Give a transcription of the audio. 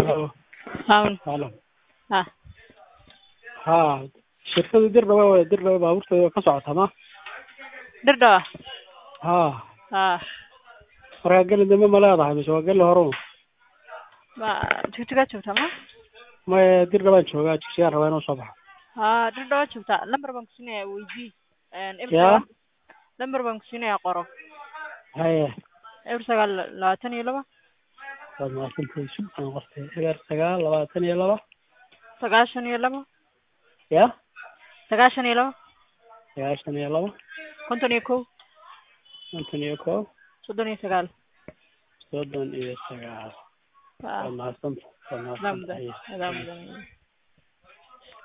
Hello. Hawn. Hello. Ha. ها shirkadu dir dhaba baabuurta ka socota ma Dirdo. ha Ha. markaa geli dambe ma leedahay mise waa geli hore Ma tutiga joogta ma? maya dir dhabaan joogaa jigsigaan rabaa inuu soo baxo Ha, dirdo joogta. Lambar baan ku siinaya weydii. yaa Lambar baan ku siinaya qoro. haye Eber 922 waad mahadsantahay aan qortay eber 922 92 yaa 92 92 51 51 39 39 waad mahadsantahay Lamda.